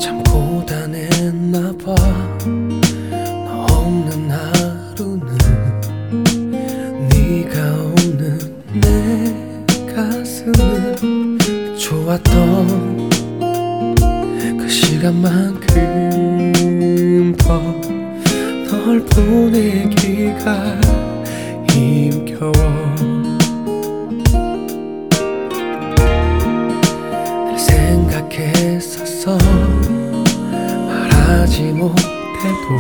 참 고단했나봐. 너 없는 하루는, 네가 없는 내 가슴은 좋았던 그 시간만큼 더 널 보내기가 힘겨워. 늘 생각했었어. 말하지 못해도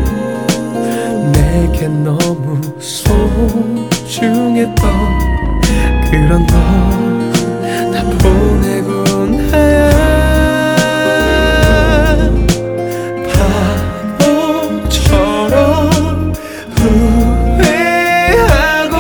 내겐 너무 소중했던 그런 너 다 보내고 나야 바보처럼 후회하고,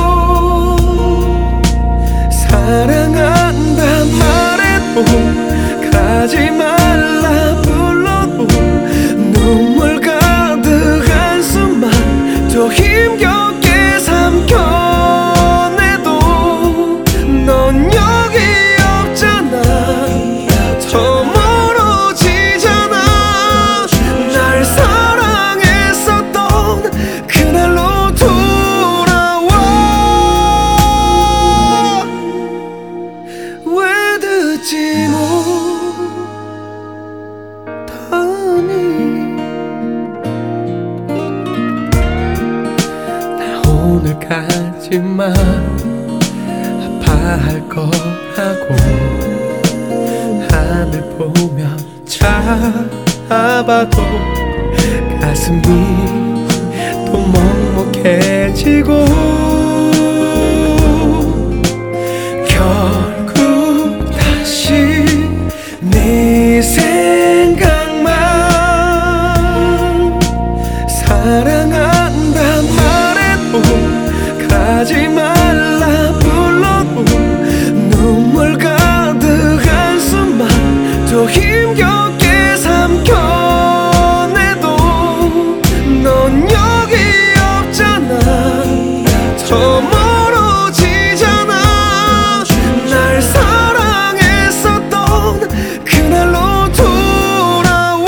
사랑한다 말해도 가지 말라 불러도 눈물 가득한 숨만 더 힘겹게 삼켜내도 넌 여기 없잖아. 더 멀어지잖아. 날 사랑했었던 그날로 돌아와. 왜 듣지 못하니. 나 오늘까지만 아파할 거라고 하늘 보며 잡아도 가슴이 또 먹먹해지고, 결국 다시 네 생각만. 사랑한다 말해도 가지 말라 불러도 눈물 가득한 숨만 더 힘겹게 삼켜내도 넌 여기 없잖아. 더 멀어지잖아. 날 사랑했었던 그날로 돌아와.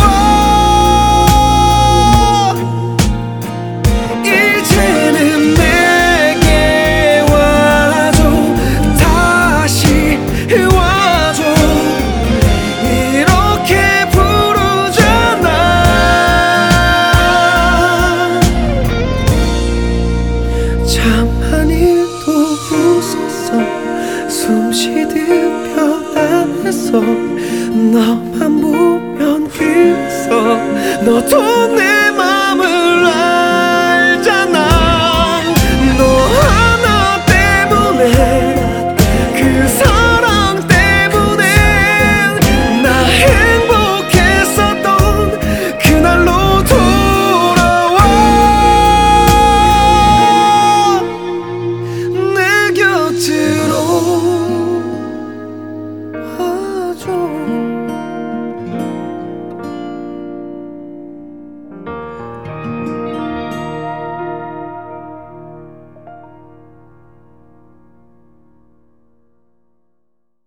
이제는 내게 와줘. 다시 와줘. 이렇게 부르잖아. 참 많이 또 웃었어. 숨 쉬듯 편안했어. 너만 보면 그랬어. 너도 내 맘을